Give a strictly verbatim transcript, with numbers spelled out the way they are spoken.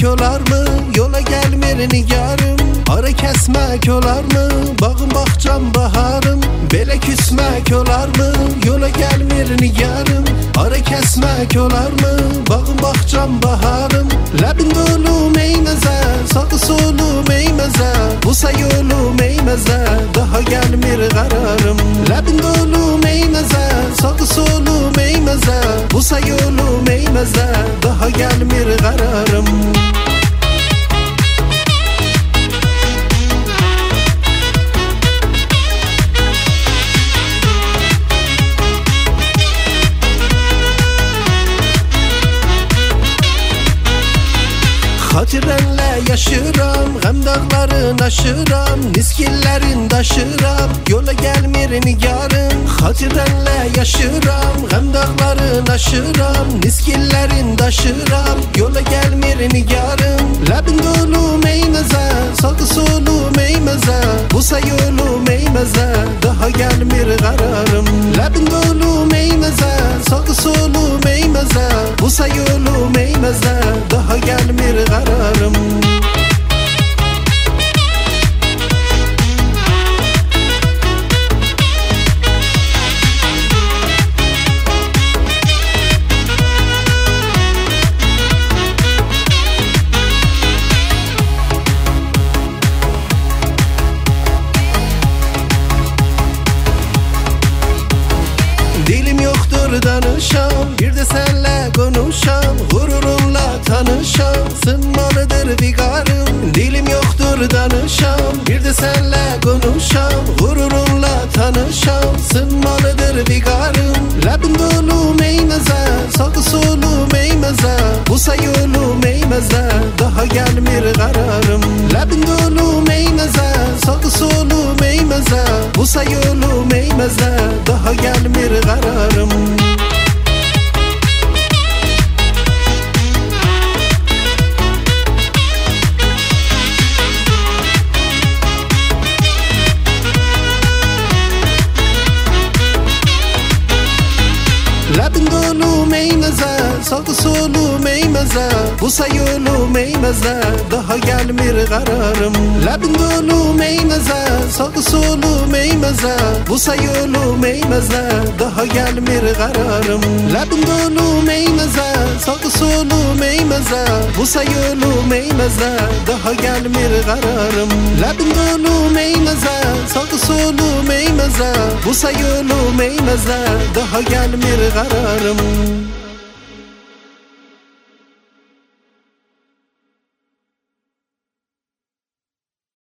kesmek olar mı? Yola gelmir nigarım. Ara kesmek olar mı? Bağım bahçam baharım. Bele küsmek olar mı? Yola gelmir nigarım. Ara kesmek olar mı? Bağım bahçam baharım. Labin dolu meymeze, sağı solu meymeze. Busa yolu meymeze, daha gelmir kararım. Labin dolu meymeze, sağı solu meymeze. Busa yolu meymeze, daha gelmir kararım. Hatirenle yaşıram, hem dağların aşıram. Niskillerin daşıram, yola gelmir nigarım. Hatirenle yaşıram, hem dağların aşıram. Niskillerin daşıram, yola gelmir nigarım. Labin dolu meymeze, sağı solu meymeze. Busa yolu meymeze, daha gelmir kararım. Labin dolu meymeze, sağı solu meymeze. Busa yolu meymeze, daha gelmir kararım. Dilim yoktur danışam, bir de senle konuşam. Gururumla tanışam, sınmalıdır vigarım. Dilim yoktur danışam, bir de senle konuşam. Gururumla tanışam, sınmalıdır vigarım. Labin dolu meymeze, sağı solu meymeze. Busa yolu meymeze, daha gelmir kararım. Labin dolu meymeze, sağı solu meymeze. Busa yolu meymeze, daha gelmir kararım. Labin dolu meymeze, sağı solu meymeze. Busa yolu meymeze, daha gelmir kararım. Labin dolu meymeze, sağı solu meymeze. Busa yolu meymeze, daha gelmir kararım. Labin dolu meymeze, sağı solu meymeze. Busa yolu meymeze, daha gelmir kararım. Labin dolu meymeze, sağı solu meymeze. Busa yolu meymeze, daha gelmir kararım.